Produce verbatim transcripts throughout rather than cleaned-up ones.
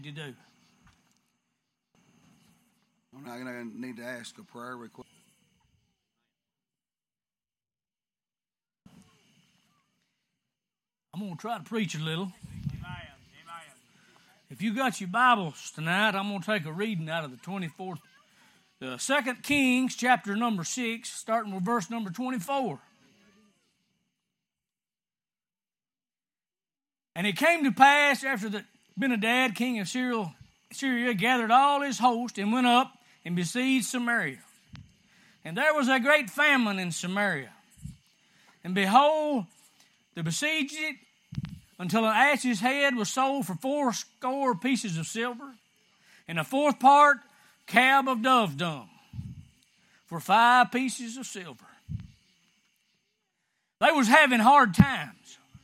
You do. I'm not going to need to ask a prayer request. I'm going to try to preach a little. If you got your Bibles tonight, I'm going to take a reading out of the twenty-fourth, the Second Kings, chapter number six, starting with verse number twenty-four. And it came to pass after that Benhadad, king of Syria, Syria, gathered all his host and went up and besieged Samaria. And there was a great famine in Samaria. And behold, they besieged it until an ass's head was sold for four score pieces of silver, and a fourth part cab of dove dung for five pieces of silver. They was having hard times.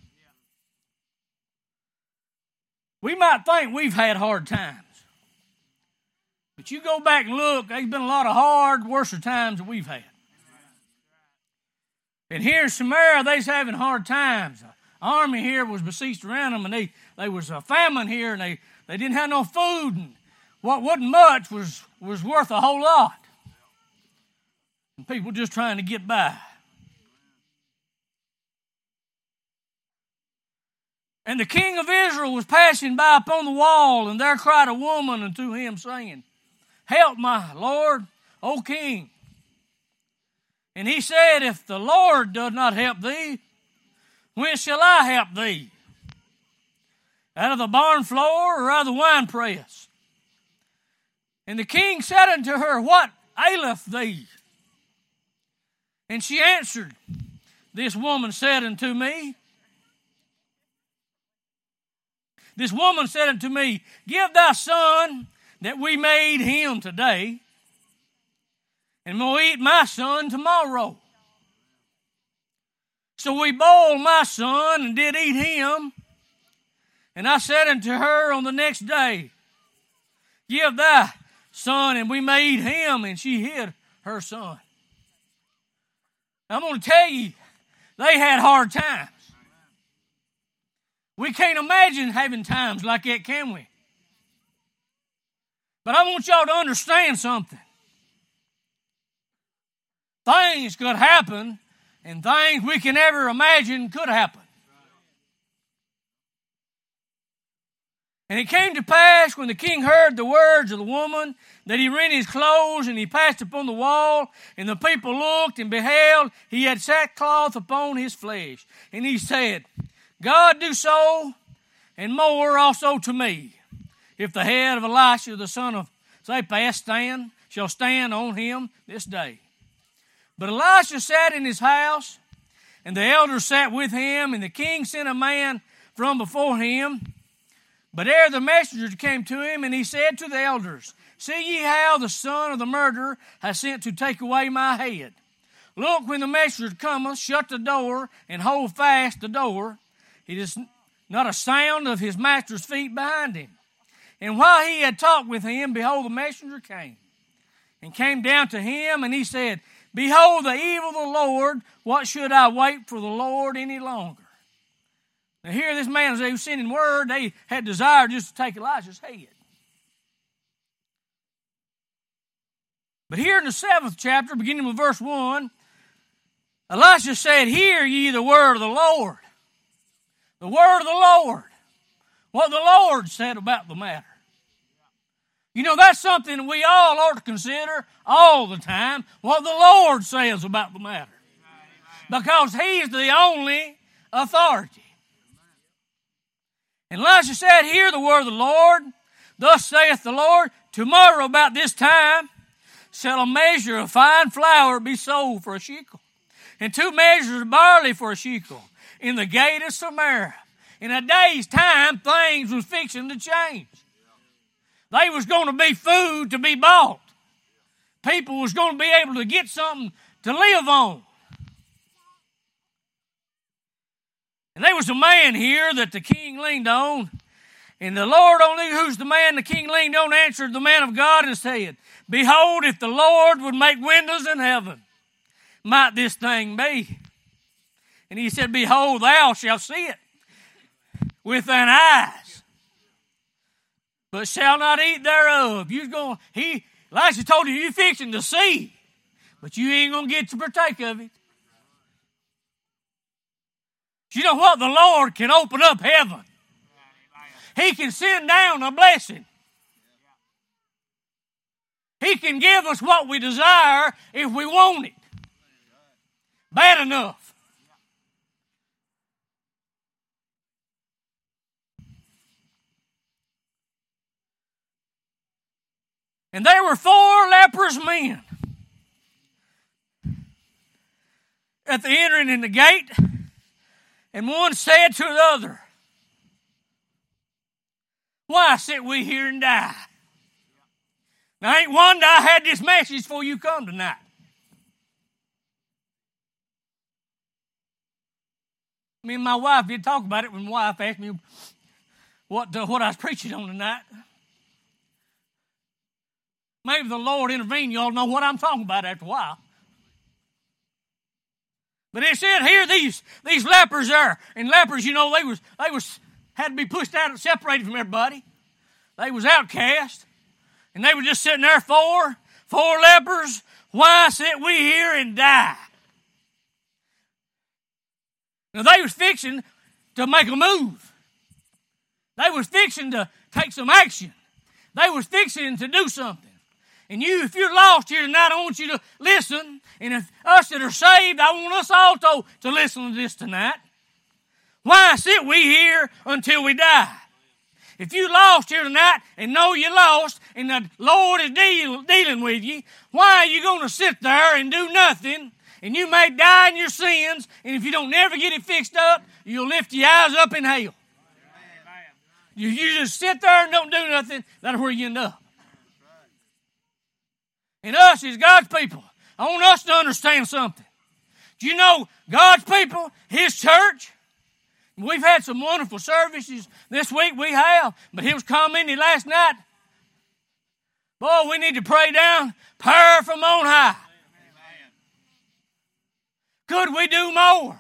We might think we've had hard times. But you go back and look, there's been a lot of hard, worse times that we've had. And here in Samaria, they's having hard times. The army here was besieged around them, and they, they was a famine here, and they, they didn't have no food, and what wasn't much was, was worth a whole lot. And people just trying to get by. And the king of Israel was passing by upon the wall, and there cried a woman unto him, saying, Help, my Lord, O king. And he said, If the Lord does not help thee, when shall I help thee? Out of the barn floor or out of the winepress? And the king said unto her, What aileth thee? And she answered, This woman said unto me, This woman said unto me, Give thy son that we made him today, and we'll eat my son tomorrow. So we boiled my son and did eat him. And I said unto her on the next day, Give thy son, and we made him, and she hid her son. I'm going to tell you, they had hard times. We can't imagine having times like that, can we? But I want y'all to understand something. Things could happen, and things we can never imagine could happen. And it came to pass when the king heard the words of the woman that he rent his clothes and he passed upon the wall, and the people looked and beheld he had sackcloth upon his flesh. And he said, God do so, and more also to me, if the head of Elisha, the son of Shaphat, stand, shall stand on him this day. But Elisha sat in his house, and the elders sat with him, and the king sent a man from before him. But ere the messenger came to him, and he said to the elders, See ye how the son of the murderer has sent to take away my head? Look, when the messenger cometh, shut the door, and hold fast the door. It is not a sound of his master's feet behind him. And while he had talked with him, behold, the messenger came, and came down to him, and he said, Behold the evil of the Lord, what should I wait for the Lord any longer? Now here this man, as they were sending word, they had desire just to take Elisha's head. But here in the seventh chapter, beginning with verse one, Elisha said, Hear ye the word of the Lord. The word of the Lord. What the Lord said about the matter. You know, that's something we all ought to consider all the time, what the Lord says about the matter. Because He's the only authority. And Elisha said, Hear the word of the Lord. Thus saith the Lord, Tomorrow about this time shall a measure of fine flour be sold for a shekel, and two measures of barley for a shekel, in the gate of Samaria. In a day's time, things was fixing to change. They was going to be food to be bought. People was going to be able to get something to live on. And there was a man here that the king leaned on. And the Lord only who's the man the king leaned on answered the man of God and said, Behold, if the Lord would make windows in heaven, might this thing be? And he said, Behold, thou shalt see it with thine eyes, but shall not eat thereof. You going he Elisha told you you fixing to see, but you ain't gonna get to partake of it. You know what? The Lord can open up heaven. He can send down a blessing. He can give us what we desire if we want it. Bad enough. And there were four leprous men at the entering in the gate, and one said to the other, why sit we here and die? Now, ain't wonder I had this message before you come tonight. Me and my wife did talk about it when my wife asked me what, uh, what I was preaching on tonight. Maybe the Lord intervened. You all know what I'm talking about after a while. But it said here, these, these lepers there. And lepers, you know, they was they was had to be pushed out, separated from everybody. They was outcast. And they were just sitting there, four, four lepers. Why sit we here and die? Now, they was fixing to make a move. They was fixing to take some action. They was fixing to do something. And you, if you're lost here tonight, I want you to listen. And if us that are saved, I want us also to listen to this tonight. Why sit we here until we die? If you lost here tonight and know you lost and the Lord is deal, dealing with you, why are you going to sit there and do nothing? And you may die in your sins, and if you don't never get it fixed up, you'll lift your eyes up in hell. You, you just sit there and don't do nothing, that's where you end up. And us as God's people, I want us to understand something. Do you know God's people, His church? We've had some wonderful services this week, we have. But he was commenting last night. Boy, we need to pray down power from on high. Could we do more?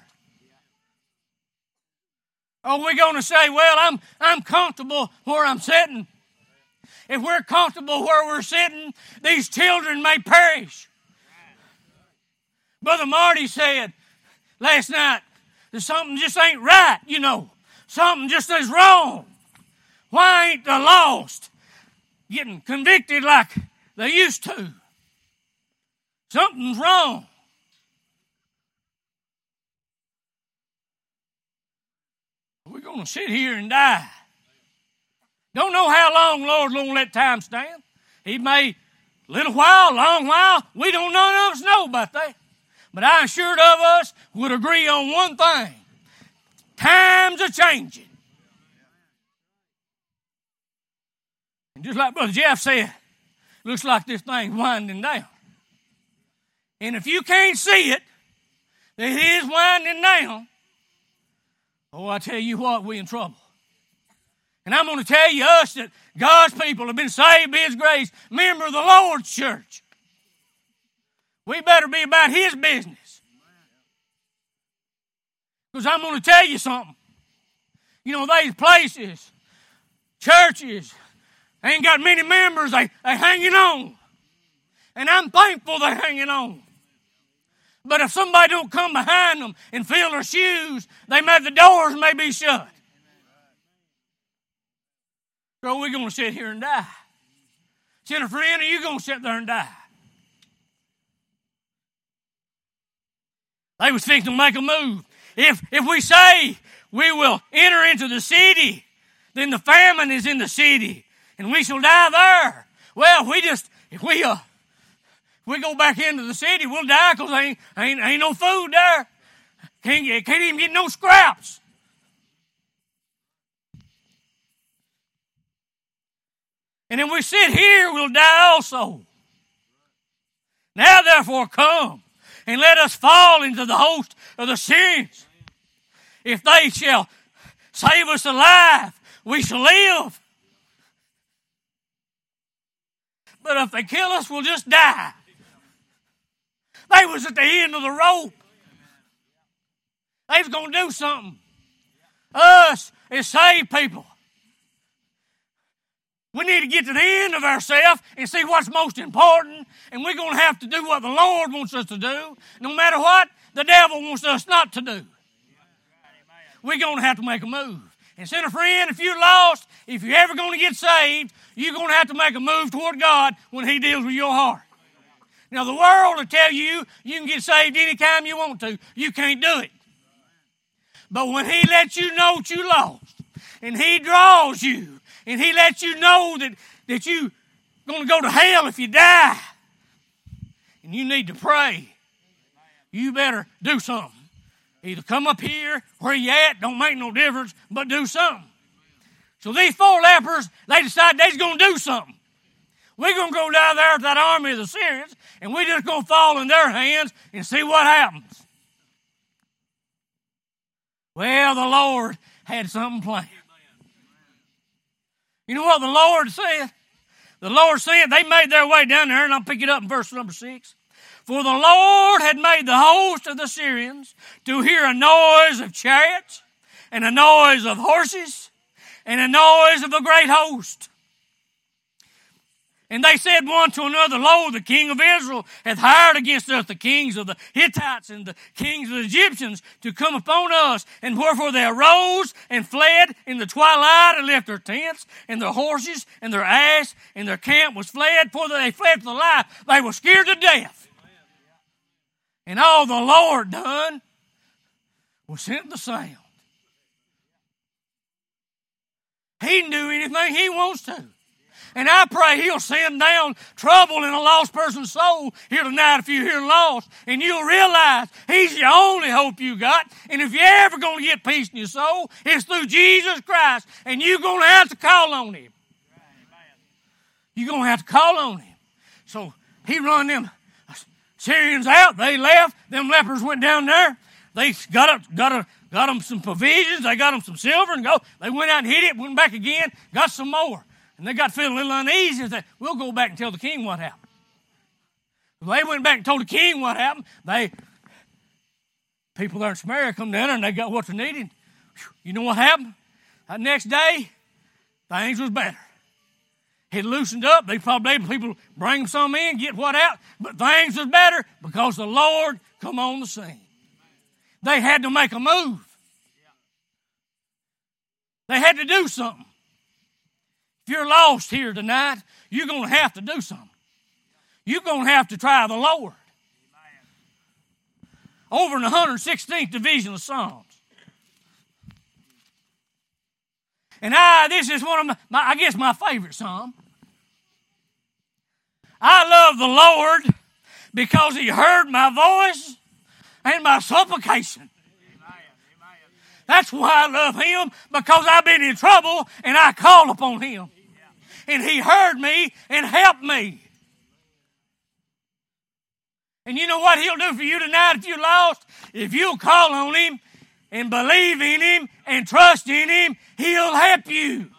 Are we going to say, well, I'm, I'm comfortable where I'm sitting? If we're comfortable where we're sitting, these children may perish. Brother Marty said last night that something just ain't right, you know. Something just is wrong. Why ain't the lost getting convicted like they used to? Something's wrong. We're going to sit here and die. Don't know how long the Lord's going to let time stand. He may, little while, long while, we don't none of us know about that. But I'm sure of us would agree on one thing. Times are changing. And just like Brother Jeff said, looks like this thing's winding down. And if you can't see it, that it is winding down, oh, I tell you what, we're in trouble. And I'm going to tell you, us that God's people have been saved by His grace, member of the Lord's church. We better be about His business. Because I'm going to tell you something. You know, these places, churches, ain't got many members, they they hanging on. And I'm thankful they're hanging on. But if somebody don't come behind them and fill their shoes, they may, the doors may be shut. So we're going to sit here and die. Sinner friend, are you going to sit there and die? They was thinking to make a move. If if we say we will enter into the city, then the famine is in the city, and we shall die there. Well, if we just if we uh if we go back into the city, we'll die because ain't ain't ain't no food there. Can't get, can't even get no scraps. And if we sit here, we'll die also. Now, therefore, come and let us fall into the host of the Syrians. If they shall save us alive, we shall live. But if they kill us, we'll just die. They was at the end of the rope. They was going to do something. Us as saved people, We need to get to the end of ourselves and see what's most important, and we're going to have to do what the Lord wants us to do, no matter what the devil wants us not to do. We're going to have to make a move. And sinner friend, if you're lost, if you're ever going to get saved, you're going to have to make a move toward God when He deals with your heart. Now, the world will tell you you can get saved anytime you want to. You can't do it. But when He lets you know that you lost, and He draws you, and He lets you know that, that you're going to go to hell if you die, and you need to pray, you better do something. Either come up here where you at, don't make no difference, but do something. So these four lepers, they decided they's going to do something. We're going to go down there to that army of the Syrians, and we're just going to fall in their hands and see what happens. Well, the Lord had something planned. You know what the Lord said? The Lord said they made their way down there, and I'll pick it up in verse number six. For the Lord had made the host of the Syrians to hear a noise of chariots, and a noise of horses, and a noise of a great host. And they said one to another, Lo, the king of Israel hath hired against us the kings of the Hittites and the kings of the Egyptians to come upon us. And wherefore they arose and fled in the twilight and left their tents and their horses and their ass, and their camp was fled. For they fled for the life. They were scared to death. And all the Lord done was sent the sound. He can do anything He wants to. And I pray He'll send down trouble in a lost person's soul here tonight if you're here lost. And you'll realize He's the only hope you got. And if you're ever going to get peace in your soul, it's through Jesus Christ. And you're going to have to call on Him. You're going to have to call on Him. So He run them Syrians out. They left. Them lepers went down there. They got up, got a, got them some provisions. They got them some silver and go. They went out and hid it. Went back again. Got some more. And they got feeling a little uneasy and said, we'll go back and tell the king what happened. They went back and told the king what happened. They, people there in Samaria come down there and they got what they needed. You know what happened? That next day, things was better. It loosened up. They probably able people bring some in, get what out. But things was better because the Lord come on the scene. They had to make a move. They had to do something. If you're lost here tonight, you're going to have to do something. You're going to have to try the Lord. Over in the one hundred sixteenth division of Psalms. And I, this is one of my, my, I guess my favorite psalm. I love the Lord because He heard my voice and my supplication. That's why I love Him, because I've been in trouble and I called upon Him. And He heard me and helped me. And you know what He'll do for you tonight if you're lost? If you'll call on Him and believe in Him and trust in Him, He'll help you.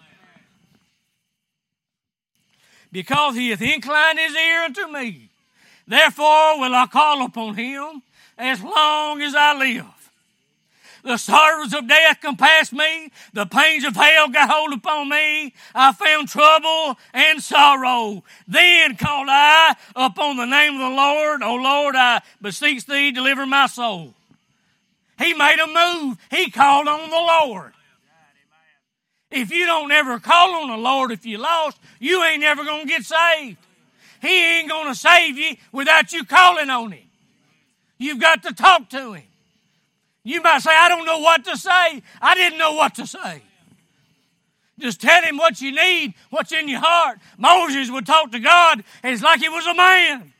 Because He hath inclined His ear unto me. Therefore will I call upon Him as long as I live. The sorrows of death compassed me. The pains of hell got hold upon me. I found trouble and sorrow. Then called I upon the name of the Lord. O Lord, I beseech Thee, deliver my soul. He made a move. He called on the Lord. If you don't ever call on the Lord if you're lost, you ain't never going to get saved. He ain't going to save you without you calling on Him. You've got to talk to Him. You might say, I don't know what to say. I didn't know what to say. Just tell Him what you need, what's in your heart. Moses would talk to God, and it's like he was a man.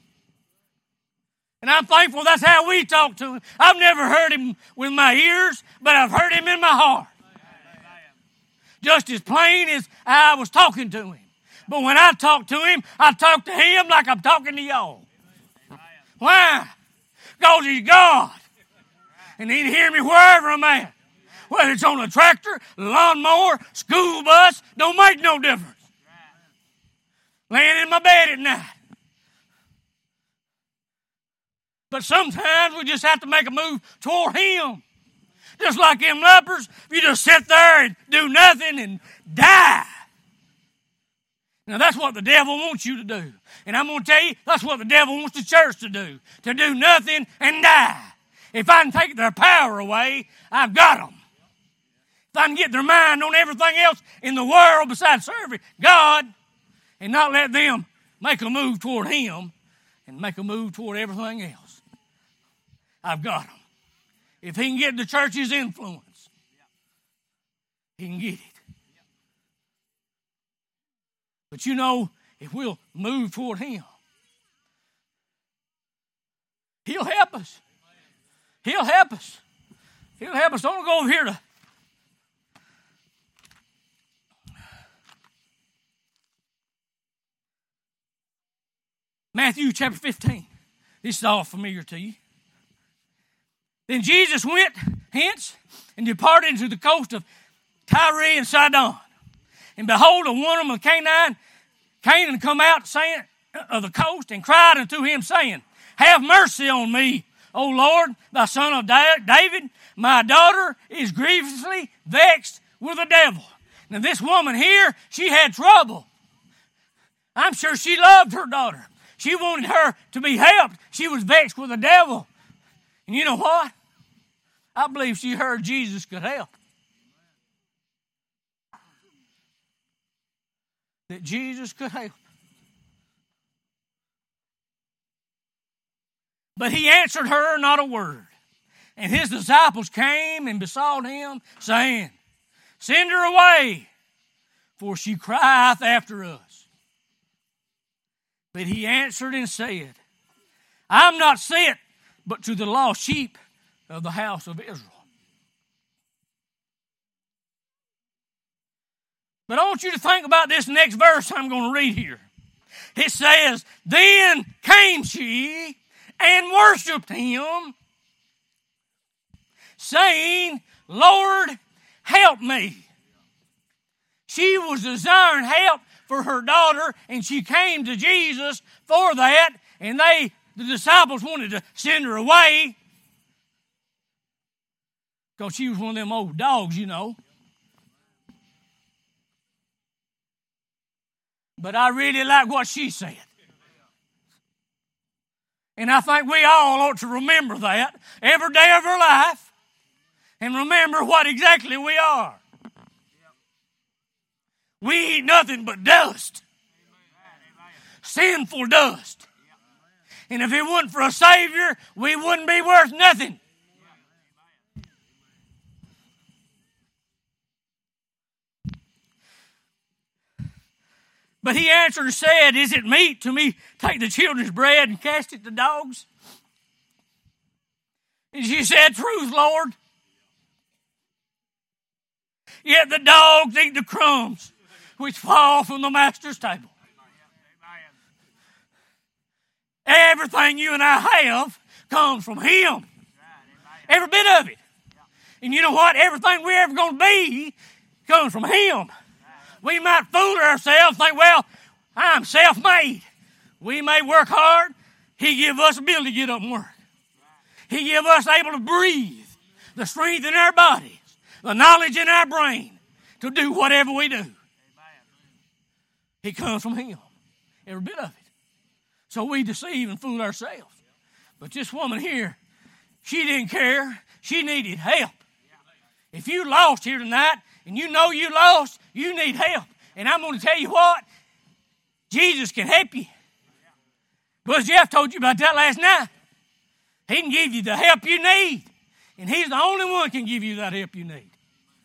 And I'm thankful that's how we talk to Him. I've never heard Him with my ears, but I've heard Him in my heart. Just as plain as I was talking to Him. But when I talk to Him, I talk to Him like I'm talking to y'all. Why? Because He's God. And He'd hear me wherever I'm at. Whether it's on a tractor, lawnmower, school bus, don't make no difference. Laying in my bed at night. But sometimes we just have to make a move toward Him. Just like them lepers, if you just sit there and do nothing and die. Now, that's what the devil wants you to do. And I'm going to tell you, that's what the devil wants the church to do. To do nothing and die. If I can take their power away, I've got them. If I can get their mind on everything else in the world besides serving God and not let them make a move toward Him and make a move toward everything else, I've got them. If He can get the church's influence, He can get it. But you know, if we'll move toward Him, He'll help us. He'll help us. He'll help us. Don't go over here to Matthew chapter fifteen. This is all familiar to you. Then Jesus went hence and departed into the coast of Tyre and Sidon. And behold, a woman of Canaan, Canaan come out saying, of the coast and cried unto him, saying, Have mercy on me, O Lord, thy son of David. My daughter is grievously vexed with the devil. Now this woman here, she had trouble. I'm sure she loved her daughter. She wanted her to be helped. She was vexed with the devil. And you know what? I believe she heard Jesus could help. That Jesus could help. But He answered her not a word. And His disciples came and besought Him, saying, Send her away, for she crieth after us. But He answered and said, I am not sent but to the lost sheep of the house of Israel. But I want you to think about this next verse I'm going to read here. It says, Then came she and worshipped Him, saying, Lord, help me. She was desiring help for her daughter, and she came to Jesus for that, and they, the disciples, wanted to send her away because she was one of them old dogs, you know. But I really like what she said. And I think we all ought to remember that every day of our life and remember what exactly we are. We ain't nothing but dust. Sinful dust. And if it wasn't for a Savior, we wouldn't be worth nothing. But He answered and said, Is it meet to me take the children's bread and cast it to dogs? And she said, Truth, Lord. Yet the dogs eat the crumbs which fall from the master's table. Everything you and I have comes from Him. Every bit of it. And you know what? Everything we're ever going to be comes from Him. We might fool ourselves, think, well, I'm self-made. We may work hard. He give us the ability to get up and work. He give us able to breathe, the strength in our bodies, the knowledge in our brain to do whatever we do. It comes from Him, every bit of it. So we deceive and fool ourselves. But this woman here, she didn't care. She needed help. If you lost here tonight, and you know you lost, you need help. And I'm going to tell you what, Jesus can help you. Brother Jeff told you about that last night. He can give you the help you need. And He's the only one can give you that help you need.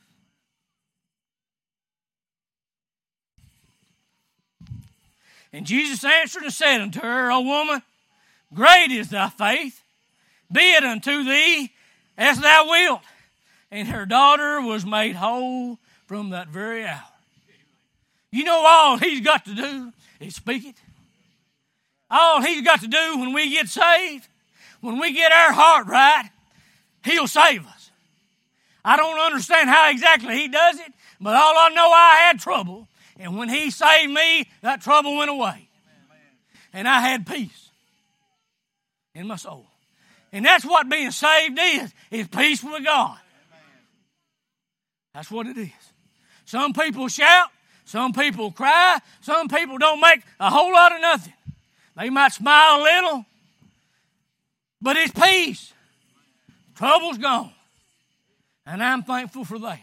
And Jesus answered and said unto her, O woman, great is thy faith. Be it unto thee as thou wilt. And her daughter was made whole from that very hour. You know all He's got to do is speak it. All He's got to do when we get saved, when we get our heart right, He'll save us. I don't understand how exactly He does it, but all I know, I had trouble. And when He saved me, that trouble went away. And I had peace in my soul. And that's what being saved is, is peace with God. That's what it is. Some people shout, Some people cry. Some people don't make a whole lot of nothing. They might smile a little, but it's peace. Trouble's gone. And I'm thankful for that.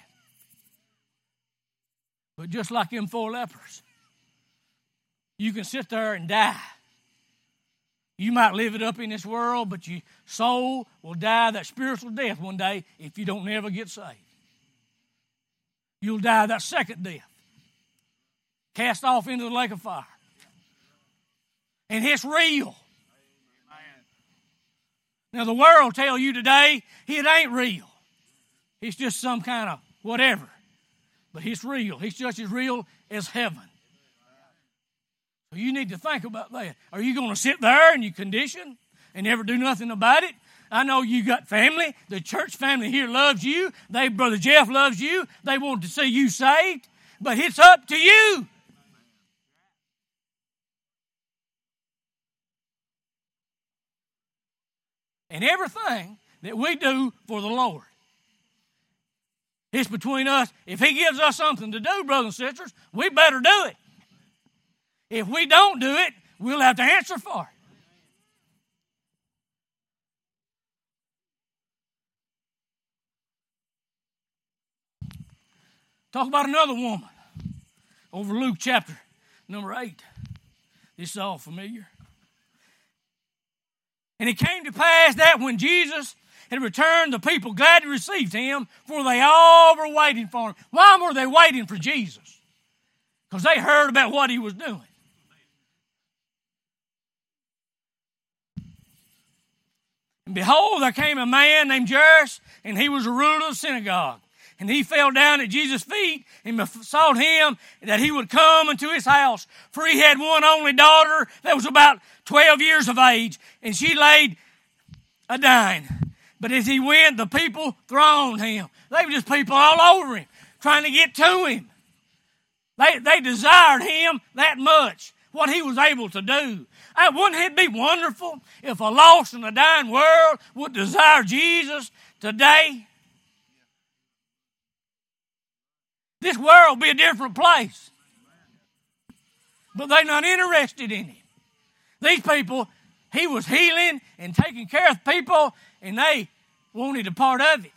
But just like them four lepers, you can sit there and die. You might live it up in this world, but your soul will die that spiritual death one day if you don't never get saved. You'll die that second death. Cast off into the lake of fire. And it's real. Now the world tell you today it ain't real. It's just some kind of whatever. But it's real. It's just as real as heaven. So you need to think about that. Are you going to sit there and you condition and never do nothing about it? I know you got family. The church family here loves you. They, Brother Jeff loves you. They want to see you saved. But it's up to you. And everything that we do for the Lord, it's between us. If He gives us something to do, brothers and sisters, we better do it. If we don't do it, we'll have to answer for it. Talk about another woman over Luke chapter number eight. This is all familiar. And it came to pass that when Jesus had returned, the people gladly received him, for they all were waiting for him. Why were they waiting for Jesus? Because they heard about what he was doing. And behold, there came a man named Jairus, and he was a ruler of the synagogue. And he fell down at Jesus' feet and besought him that he would come into his house. For he had one only daughter that was about twelve years of age, and she laid a dying. But as he went, the people thronged him. They were just people all over him, trying to get to him. They, they desired him that much, what he was able to do. Uh, wouldn't it be wonderful if a lost and a dying world would desire Jesus today? This world will be a different place. But they're not interested in him. These people, he was healing and taking care of people, and they wanted a part of it.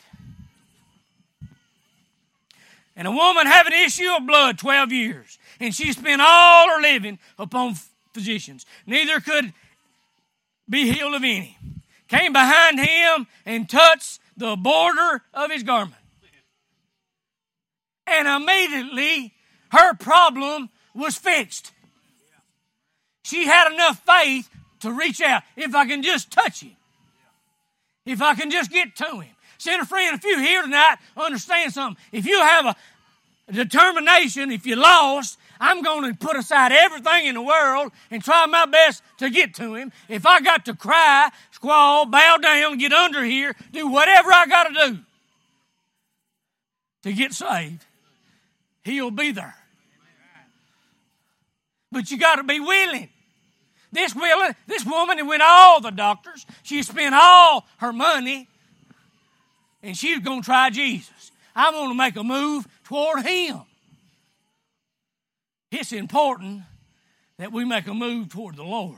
And a woman having an issue of blood twelve years, and she spent all her living upon physicians. Neither could be healed of any. Came behind him and touched the border of his garment. And immediately her problem was fixed. She had enough faith to reach out. If I can just touch him. If I can just get to him. Sinner friend, if you're here tonight, understand something. If you have a determination, if you're lost, I'm going to put aside everything in the world and try my best to get to him. If I got to cry, squall, bow down, get under here, do whatever I got to do to get saved, he'll be there. But you got to be willing. This willing, this woman went all the doctors. She spent all her money, and she's going to try Jesus. I'm going to make a move toward him. It's important that we make a move toward the Lord.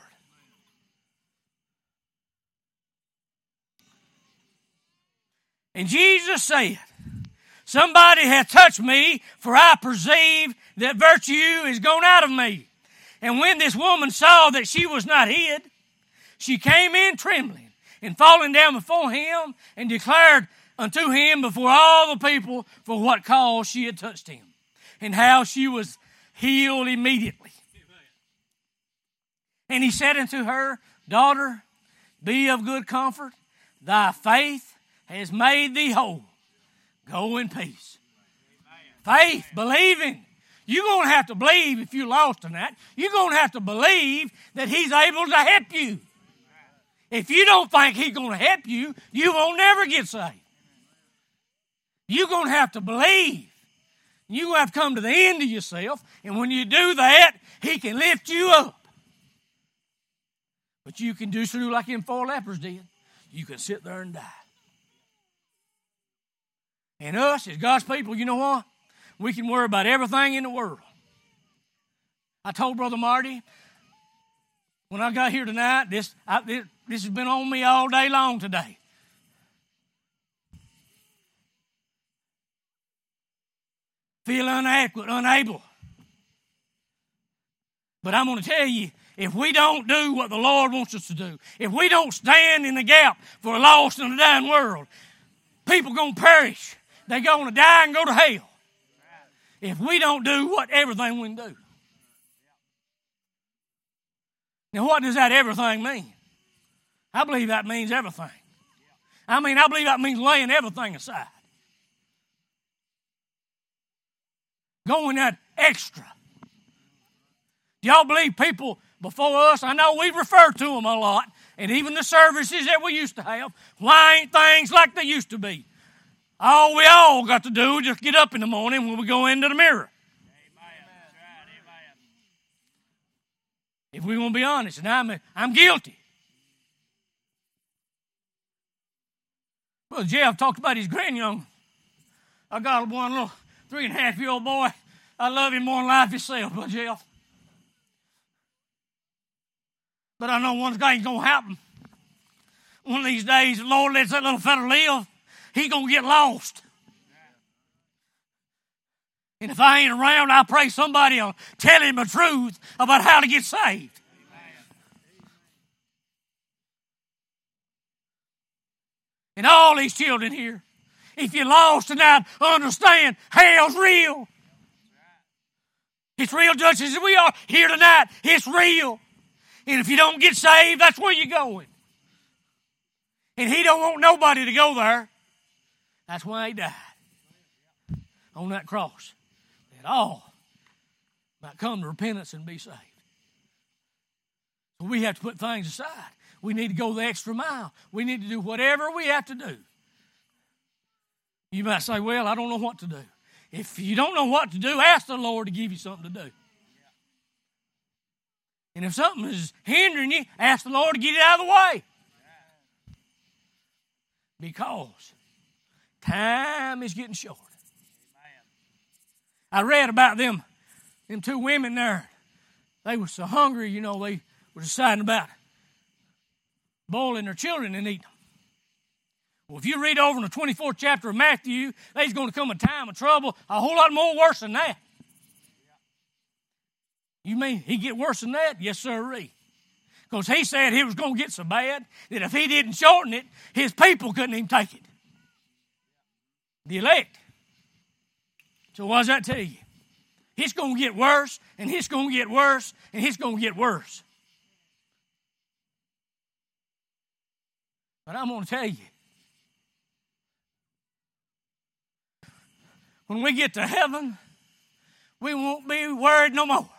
And Jesus said, somebody hath touched me, for I perceive that virtue is gone out of me. And when this woman saw that she was not hid, she came in trembling and falling down before him and declared unto him before all the people for what cause she had touched him and how she was healed immediately. And he said unto her, daughter, be of good comfort. Thy faith has made thee whole. Go in peace. Faith, believing. You're going to have to believe if you're lost in that. You're going to have to believe that he's able to help you. If you don't think he's going to help you, you won't never get saved. You're going to have to believe. You're going to have to come to the end of yourself. And when you do that, he can lift you up. But you can do so like them four lepers did. You can sit there and die. And us, as God's people, you know what? We can worry about everything in the world. I told Brother Marty when I got here tonight, this, I, this, this has been on me all day long today. Feel inadequate, unable. But I'm going to tell you, if we don't do what the Lord wants us to do, if we don't stand in the gap for a lost and a dying world, people are going to perish. They're going to die and go to hell. If we don't do what everything we can do. Now, what does that everything mean? I believe that means everything. I mean, I believe that means laying everything aside. Going that extra. Do y'all believe people before us, I know we've referred to them a lot, and even the services that we used to have, why ain't things like they used to be? All we all got to do is just get up in the morning when we go into the mirror. If we're going to be honest, and I'm, I'm guilty. Brother Jeff talked about his grandyoung. I got one little three and a half year old boy. I love him more than life itself, Brother Jeff. But I know one thing's going to happen. One of these days, the Lord lets that little fella live, he's going to get lost. And if I ain't around, I pray somebody will tell him the truth about how to get saved. And all these children here, if you're lost tonight, understand hell's real. It's real, just as we are here tonight. It's real. And if you don't get saved, that's where you're going. And he don't want nobody to go there. That's why he died on that cross. That all might come to repentance and be saved. So we have to put things aside. We need to go the extra mile. We need to do whatever we have to do. You might say, well, I don't know what to do. If you don't know what to do, ask the Lord to give you something to do. And if something is hindering you, ask the Lord to get it out of the way. Because time is getting short. I read about them, them two women there. They were so hungry, you know, they were deciding about boiling their children and eating them. Well, if you read over in the twenty-fourth chapter of Matthew, there's going to come a time of trouble a whole lot more worse than that. You mean he get worse than that? Yes, sirree. Because he said he was going to get so bad that if he didn't shorten it, his people couldn't even take it. The elect. So what does that tell you? It's going to get worse, and it's going to get worse, and it's going to get worse. But I'm going to tell you, when we get to heaven, we won't be worried no more.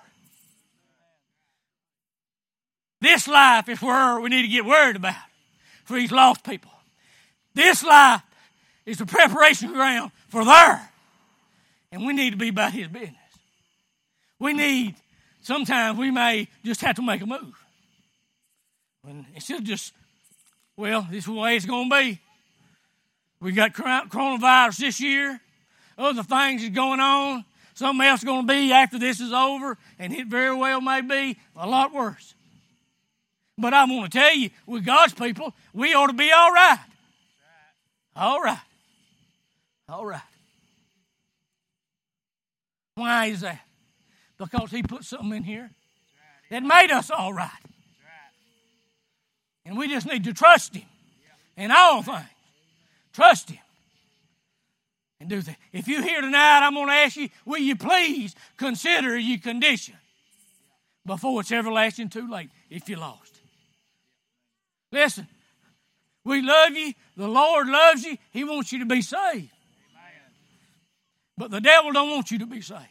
This life is where we need to get worried about for these lost people. This life is the preparation ground for there. And we need to be about his business. We need, sometimes we may just have to make a move. And instead of just, well, this is the way it's going to be. We got coronavirus this year. Other things is going on. Something else is going to be after this is over. And it very well may be a lot worse. But I want to tell you, with God's people, we ought to be all right. All right. All right. Why is that? Because he put something in here that made us all right. And we just need to trust him in all things. Trust him. And do that. If you're here tonight, I'm going to ask you, will you please consider your condition before it's everlasting too late if you're lost. Listen, we love you. The Lord loves you. He wants you to be saved. But the devil don't want you to be saved.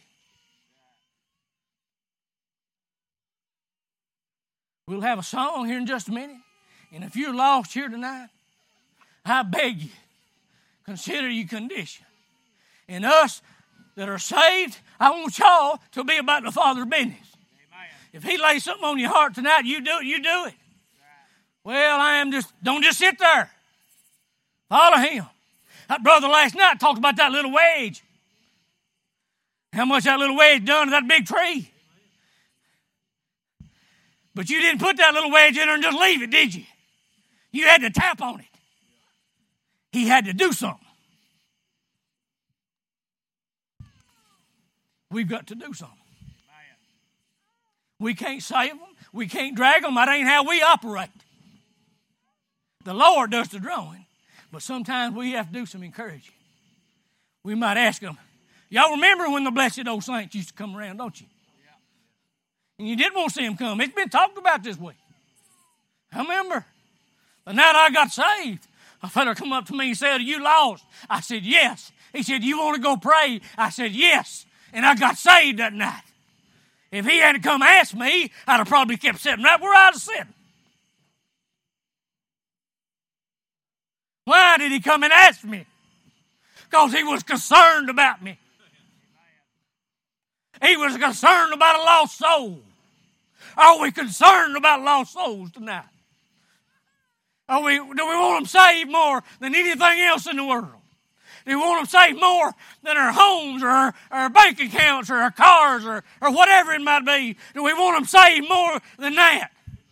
We'll have a song here in just a minute. And if you're lost here tonight, I beg you, consider your condition. And us that are saved, I want y'all to be about the Father's business. Amen. If he lays something on your heart tonight, you do it, you do it. Well, I am just, don't just sit there. Follow him. That brother last night talked about that little wedge. How much that little wedge done to that big tree. But you didn't put that little wedge in there and just leave it, did you? You had to tap on it. He had to do something. We've got to do something. We can't save them. We can't drag them. That ain't how we operate. The Lord does the drawing, but sometimes we have to do some encouraging. We might ask them, y'all remember when the blessed old saints used to come around, don't you? And you didn't want to see them come. It's been talked about this week. I remember. The night I got saved, a fellow come up to me and said, are you lost? I said, yes. He said, you want to go pray? I said, yes. And I got saved that night. If he hadn't come ask me, I'd have probably kept sitting right where I was sitting. Why did he come and ask me? Because he was concerned about me. He was concerned about a lost soul. Are we concerned about lost souls tonight? Are we, do we want them saved more than anything else in the world? Do we want them saved more than our homes or our, our bank accounts or our cars or, or whatever it might be? Do we want them saved more than that?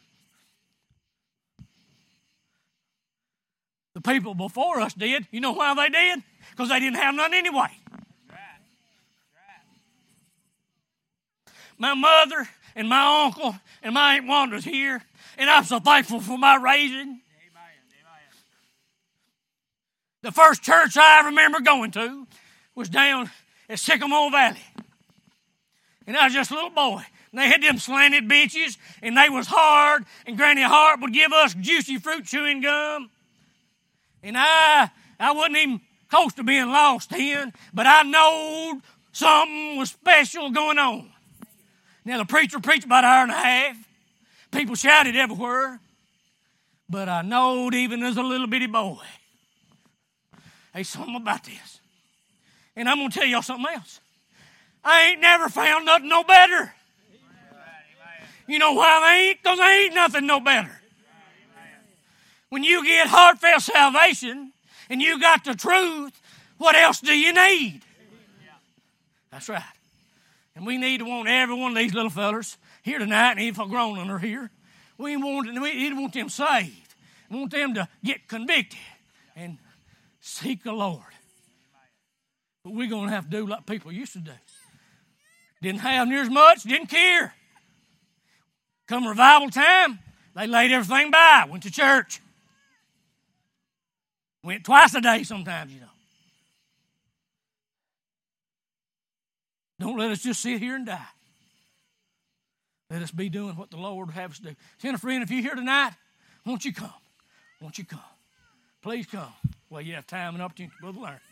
The people before us did. You know why they did? Because they didn't have none anyway. My mother and my uncle and my Aunt Wanda's here, and I'm so thankful for my raising. The first church I remember going to was down at Sycamore Valley. And I was just a little boy. And they had them slanted benches, and they was hard, and Granny Hart would give us juicy fruit chewing gum. And I I wasn't even close to being lost then, but I knowed something was special going on. Now, the preacher preached about an hour and a half. People shouted everywhere. But I knowed even as a little bitty boy, there's something about this. And I'm going to tell y'all something else. I ain't never found nothing no better. You know why they ain't? Because they ain't nothing no better. When you get heartfelt salvation and you got the truth, what else do you need? That's right. And we need to want every one of these little fellers here tonight, and even if grown ones are here, we want, we want them saved. We want them to get convicted and seek the Lord. But we're going to have to do like people used to do. Didn't have near as much, didn't care. Come revival time, they laid everything by, went to church. Went twice a day sometimes, you know. Don't let us just sit here and die. Let us be doing what the Lord would have us do. Send a friend, if you're here tonight, won't you come? Won't you come? Please come. Well, you have time and opportunity to learn.